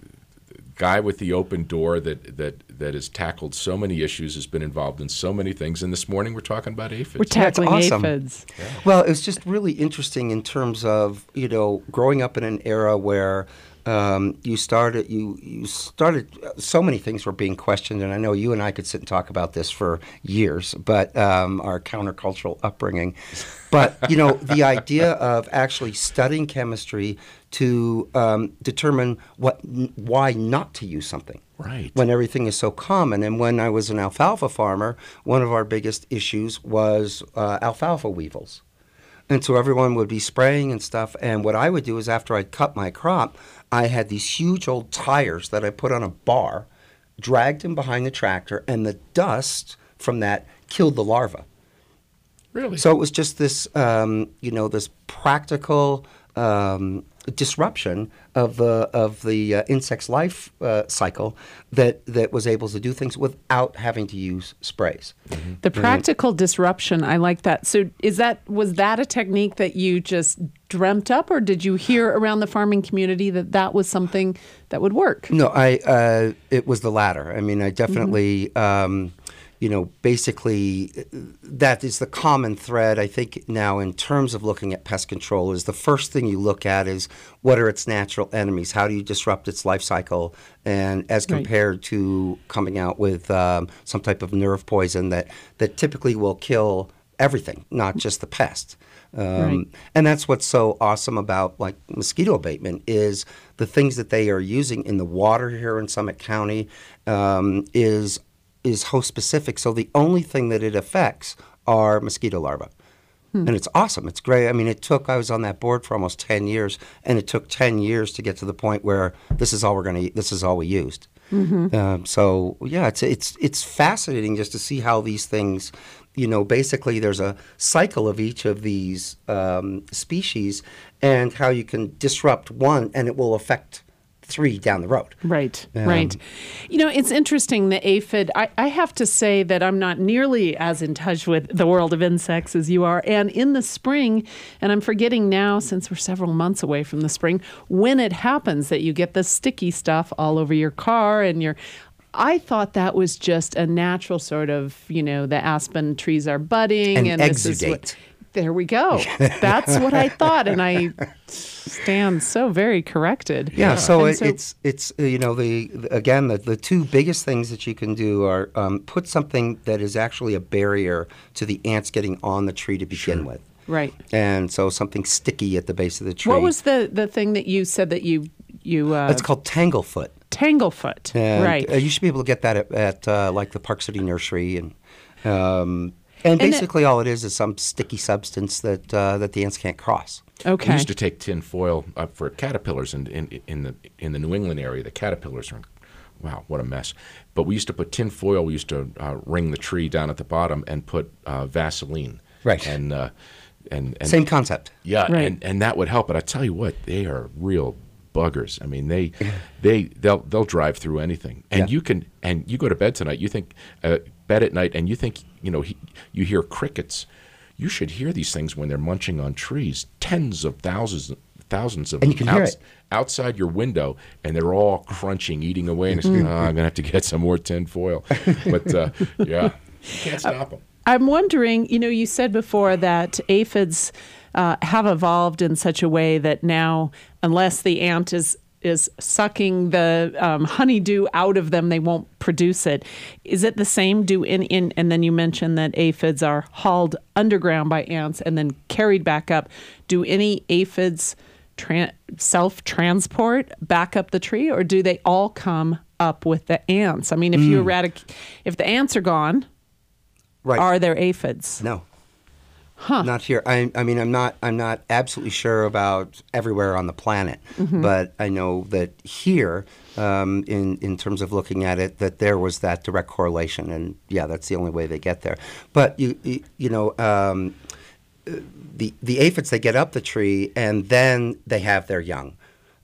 guy with the open door that, that, that has tackled so many issues, has been involved in so many things. And this morning we're talking about aphids. We're tackling awesome. aphids. Yeah. Well, it's just really interesting in terms of, you know, growing up in an era where Um, you started. You you started. So many things were being questioned, and I know you and I could sit and talk about this for years. But um, our countercultural upbringing. But you know, the idea of actually studying chemistry to um, determine what, why not to use something. Right. When everything is so common. And when I was an alfalfa farmer, one of our biggest issues was uh, alfalfa weevils. And so everyone would be spraying and stuff. And what I would do is after I'd cut my crop, I had these huge old tires that I put on a bar, dragged them behind the tractor, and the dust from that killed the larva. Really? So it was just this, um, you know, this practical um, disruption of the of the uh, insect's life uh, cycle that that was able to do things without having to use sprays. Mm-hmm. The practical disruption, I like that. So is that was that a technique that you just dreamt up, or did you hear around the farming community that that was something that would work? No, I uh, it was the latter. I mean, I definitely. Mm-hmm. Um, You know, basically, that is the common thread, I think, now in terms of looking at pest control is the first thing you look at is what are its natural enemies? How do you disrupt its life cycle? And as compared right. to coming out with um, some type of nerve poison that, that typically will kill everything, not just the pest. Um, right. And that's what's so awesome about like mosquito abatement is the things that they are using in the water here in Summit County um, is is host specific. So the only thing that it affects are mosquito larvae. Hmm. And it's awesome. It's great. I mean, it took, I was on that board for almost ten years, and it took ten years to get to the point where this is all we're going to, this is all we used. Mm-hmm. Um, so yeah, it's, it's, it's fascinating just to see how these things, you know, basically there's a cycle of each of these um, species and how you can disrupt one and it will affect three down the road. Right, um, right. You know, it's interesting, the aphid. I, I have to say that I'm not nearly as in touch with the world of insects as you are. And in the spring, and I'm forgetting now since we're several months away from the spring, when it happens that you get the sticky stuff all over your car and your... I thought that was just a natural sort of, you know, the aspen trees are budding. And, and exudate. This is what, there we go. That's what I thought, and I stand so very corrected. Yeah, so, and it, so it's it's uh, you know the, the again the, the two biggest things that you can do are um, put something that is actually a barrier to the ants getting on the tree to begin sure. with. Right. And so something sticky at the base of the tree. What was the, the thing that you said that you you? Uh, It's called tanglefoot. Tanglefoot. And, right. Uh, you should be able to get that at, at uh, like the Park City Nursery and. Um, And And basically, it, all it is is some sticky substance that uh, that the ants can't cross. Okay. We used to take tin foil uh, for caterpillars in, in in the in the New England area. The caterpillars are, wow, what a mess. But we used to put tin foil. We used to uh, ring the tree down at the bottom and put uh, Vaseline. Right. And uh, and, and same concept. Yeah, right. and, and that would help. But I tell you what, they are real buggers. I mean, they they they'll they'll drive through anything. And Yeah. you can and you go to bed tonight. You think uh, bed at night, and you think you know he, you hear crickets. You should hear these things when they're munching on trees. Tens of thousands, thousands of And you can them hear outs- it. outside your window, and they're all crunching, eating away. And it's, Mm-hmm. oh, I'm gonna have to get some more tin foil. But uh, yeah, you can't stop them. I'm wondering, you know, you said before that aphids uh, have evolved in such a way that now, unless the ant is is sucking the um, honeydew out of them, they won't produce it. Is it the same? Do in, in and then you mentioned that aphids are hauled underground by ants and then carried back up. Do any aphids tra- self-transport back up the tree, or do they all come up with the ants? I mean, if Mm. you eradicate, if the ants are gone, Right. are there aphids? No. Huh. Not here. I, I mean, I'm not. I'm not absolutely sure about everywhere on the planet, Mm-hmm. but I know that here, um, in in terms of looking at it, that there was that direct correlation, and yeah, that's the only way they get there. But you you, you know, um, the the aphids, they get up the tree and then they have their young.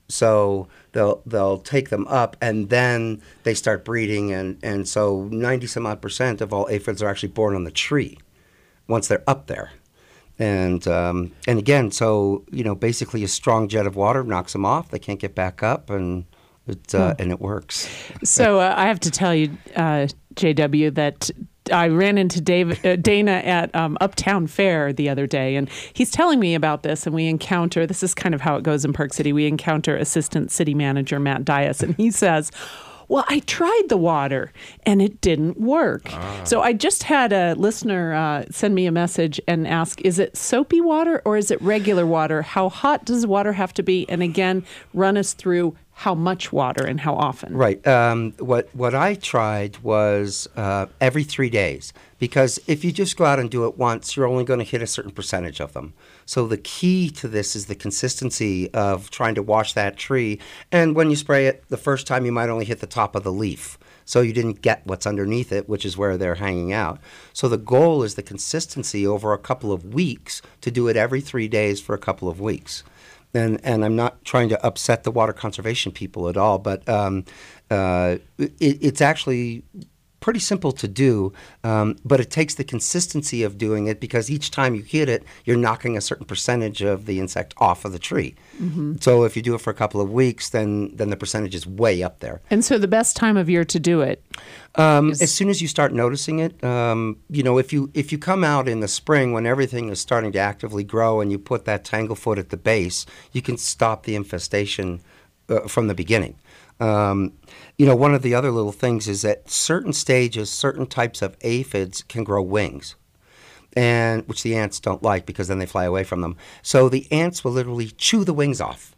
So they'll they'll take them up and then they start breeding, and, and so ninety some odd percent of all aphids are actually born on the tree once they're up there. And um, and again, so you know, basically a strong jet of water knocks them off. They can't get back up, and it uh, and it works. So uh, I have to tell you, uh, J W, that I ran into Dave, uh, Dana at um, Uptown Fair the other day, and he's telling me about this, and we encounter, this is kind of how it goes in Park City, we encounter Assistant City Manager Matt Dias, and he says, well, I tried the water and it didn't work. Ah. So I just had a listener uh, send me a message and ask, is it soapy water or is it regular water? How hot does water have to be? And again, run us through how much water and how often. Right. Um, what what I tried was uh, every three days, because if you just go out and do it once, you're only going to hit a certain percentage of them. So the key to this is the consistency of trying to wash that tree. And when you spray it the first time, you might only hit the top of the leaf. So you didn't get what's underneath it, which is where they're hanging out. So the goal is the consistency over a couple of weeks, to do it every three days for a couple of weeks. And, and I'm not trying to upset the water conservation people at all, but um, uh, it, it's actually pretty simple to do, um, but it takes the consistency of doing it, because each time you hit it, you're knocking a certain percentage of the insect off of the tree. Mm-hmm. So if you do it for a couple of weeks, then then the percentage is way up there. And so the best time of year to do it? Um, is... As soon as you start noticing it. Um, you know, if you if you come out in the spring when everything is starting to actively grow and you put that tanglefoot at the base, you can stop the infestation uh, from the beginning. Um, you know, one of the other little things is at certain stages, certain types of aphids can grow wings, and which the ants don't like, because then they fly away from them. So the ants will literally chew the wings off.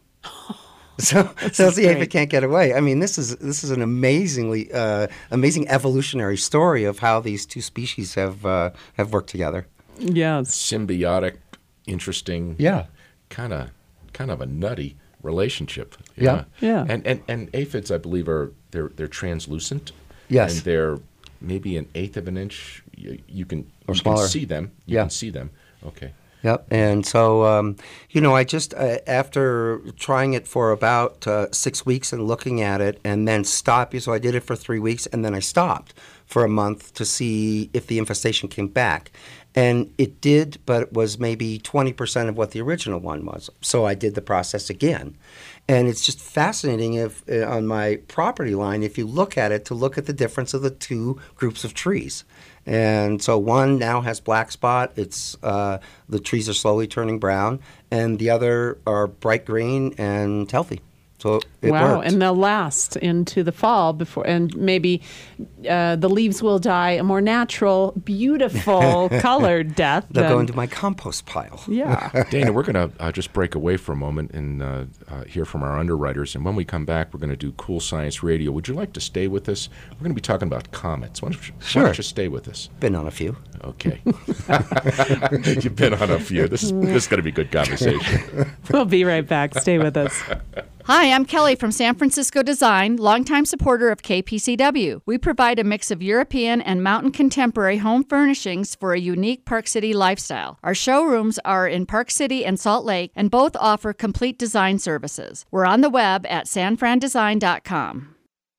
So, so the aphid can't get away. I mean, this is this is an amazingly uh, amazing evolutionary story of how these two species have uh, have worked together. Yeah, symbiotic, interesting. Yeah, kind of kind of a nutty relationship. Yeah, yeah. And and and aphids, I believe, are they're they're translucent. Yes, and they're maybe an eighth of an inch. You, you can or you smaller. Can see them. You yeah. can see them. Okay. Yep. And so, um, you know, I just, uh, after trying it for about uh, six weeks and looking at it and then stopped, so I did it for three weeks and then I stopped for a month to see if the infestation came back. And it did, but it was maybe twenty percent of what the original one was. So I did the process again. And it's just fascinating if uh, on my property line, if you look at it, to look at the difference of the two groups of trees. And so one now has black spot. It's uh, the trees are slowly turning brown, and the other are bright green and healthy. So it wow, worked. And they'll last into the fall before, and maybe uh, the leaves will die a more natural, beautiful, colored death. They'll than... go into my compost pile. Yeah. Dana, we're going to uh, just break away for a moment and uh, uh, hear from our underwriters. And when we come back, we're going to do Cool Science Radio. Would you like to stay with us? We're going to be talking about comets. Why don't you, sure. Why don't you stay with us? Been on a few. Okay. You've been on a few. This is, this is going to be a good conversation. We'll be right back. Stay with us. Hi, I'm Kelly from San Francisco Design, longtime supporter of K P C W. We provide a mix of European and mountain contemporary home furnishings for a unique Park City lifestyle. Our showrooms are in Park City and Salt Lake, and both offer complete design services. We're on the web at san fran design dot com.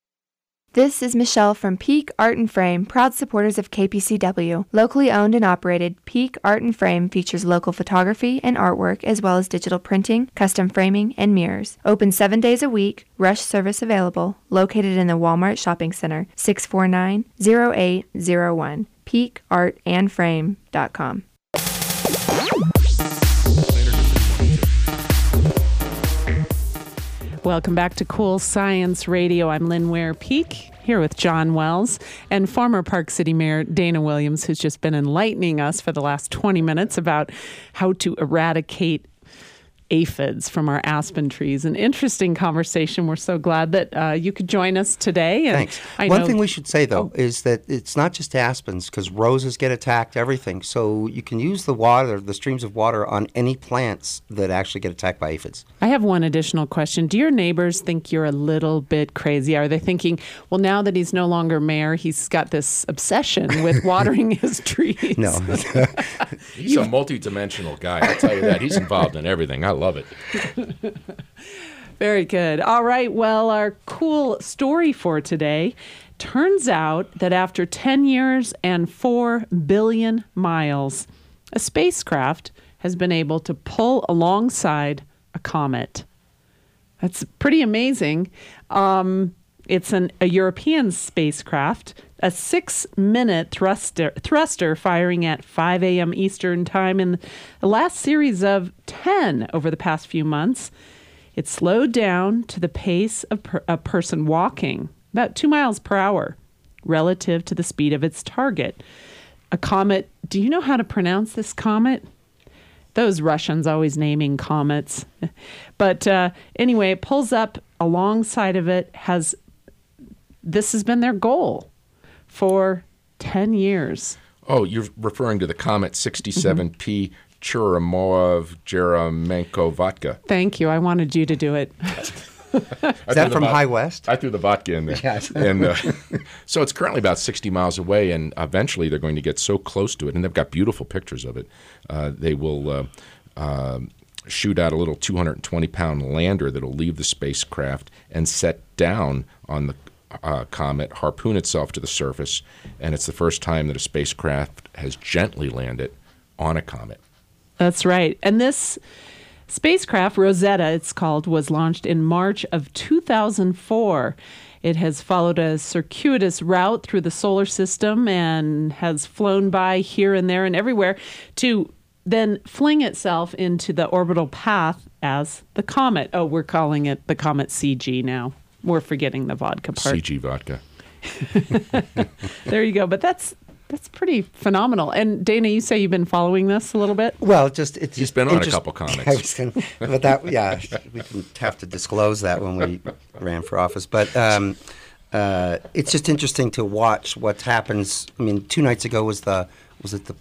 This is Michelle from Peak Art and Frame, proud supporters of K P C W. Locally owned and operated, Peak Art and Frame features local photography and artwork, as well as digital printing, custom framing, and mirrors. Open seven days a week, rush service available, located in the Walmart Shopping Center, six four nine, zero eight zero one, peak art and frame dot com. Welcome back to Cool Science Radio. I'm Lynn Ware Peak, here with John Wells and former Park City Mayor Dana Williams, who's just been enlightening us for the last twenty minutes about how to eradicate aphids from our aspen trees. An interesting conversation. We're so glad that uh, you could join us today. And Thanks. I One know... thing we should say, though, oh. is that it's not just aspens, because roses get attacked, everything. So you can use the water, the streams of water, on any plants that actually get attacked by aphids. I have one additional question. Do your neighbors think you're a little bit crazy? Are they thinking, well, now that he's no longer mayor, he's got this obsession with watering his trees? No. He's a multi-dimensional guy. I'll tell you that. He's involved in everything. I love it. Very good. All right. Well, our cool story for today. Turns out that after ten years and four billion miles, a spacecraft has been able to pull alongside a comet. That's pretty amazing. Um, it's an, a European spacecraft, a six-minute thruster, thruster firing at five a.m. Eastern time in the last series of ten over the past few months. It slowed down to the pace of per, a person walking, about two miles per hour, relative to the speed of its target. A comet, do you know how to pronounce this comet? Those Russians always naming comets. But uh, anyway, it pulls up alongside of it, has, this has been their goal for ten years. Oh, you're referring to the comet sixty-seven P mm-hmm. Churyumov-Gerasimenko-Vodka. Thank you. I wanted you to do it. Is that from vo- High West? I threw the vodka in there. Yes. and uh, so it's currently about sixty miles away, and eventually they're going to get so close to it, and they've got beautiful pictures of it. Uh, they will uh, uh, shoot out a little two hundred twenty pound lander that will leave the spacecraft and set down on the uh, comet, harpoon itself to the surface, and it's the first time that a spacecraft has gently landed on a comet. That's right. And this spacecraft, Rosetta, it's called, was launched in March of two thousand four. It has followed a circuitous route through the solar system and has flown by here and there and everywhere to then fling itself into the orbital path as the comet. Oh, we're calling it the Comet C G now. We're forgetting the vodka part. C G vodka. There you go. But that's That's pretty phenomenal. And Dana, you say you've been following this a little bit? Well, just it's He's just been on a interest- couple comments. I was gonna, but that, yeah, we didn't have to disclose that when we ran for office. But um, uh, it's just interesting to watch what happens. I mean, two nights ago was the was it the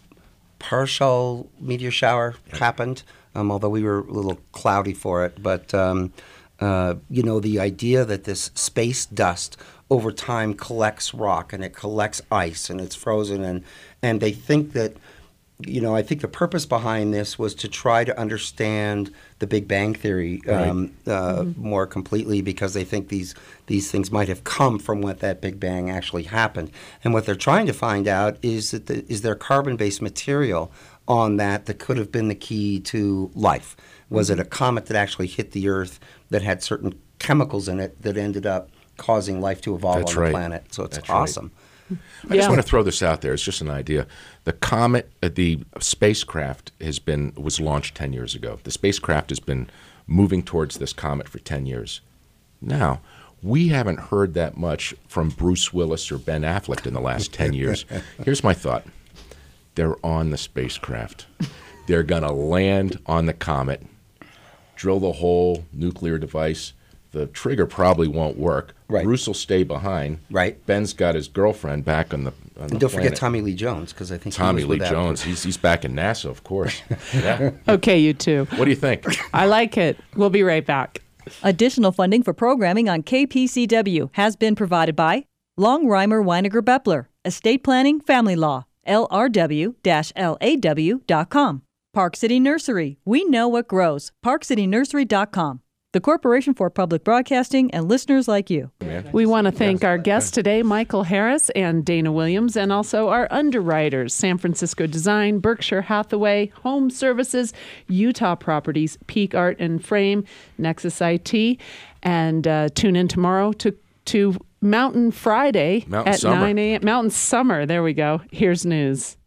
partial meteor shower happened, um, although we were a little cloudy for it. But um, uh, you know, the idea that this space dust over time collects rock and it collects ice and it's frozen, and and they think that, you know, I think the purpose behind this was to try to understand the Big Bang Theory um, right. uh, mm-hmm. more completely, because they think these these things might have come from what that Big Bang actually happened. And what they're trying to find out is that the, is there carbon-based material on that that could have been the key to life? Was mm-hmm. it a comet that actually hit the Earth that had certain chemicals in it that ended up causing life to evolve That's on right. the planet? So it's That's awesome. Right. I Yeah. just want to throw this out there. It's just an idea. The comet, uh, the spacecraft has been was launched ten years ago. The spacecraft has been moving towards this comet for ten years. Now, we haven't heard that much from Bruce Willis or Ben Affleck in the last ten years. Here's my thought. They're on the spacecraft. They're going to land on the comet, drill the hole, nuclear device. The trigger probably won't work. Right. Bruce will stay behind. Right. Ben's got his girlfriend back on the on the And don't planet. forget Tommy Lee Jones, because I think Tommy he was Lee with that Jones. He's he's back in NASA, of course. Yeah. Okay, you two. What do you think? I like it. We'll be right back. Additional funding for programming on K P C W has been provided by Longreimer Weiniger Beppler, Estate Planning Family Law, L R W L A W dot com. Park City Nursery. We know what grows. park city nursery dot com. The Corporation for Public Broadcasting and listeners like you. We want to thank our guests today, Michael Harris and Dana Williams, and also our underwriters, San Francisco Design, Berkshire Hathaway, Home Services, Utah Properties, Peak Art and Frame, Nexus I T, and uh, tune in tomorrow to, to Mountain Friday Mountain at Summer. nine a.m. Mountain Summer. There we go. Here's news.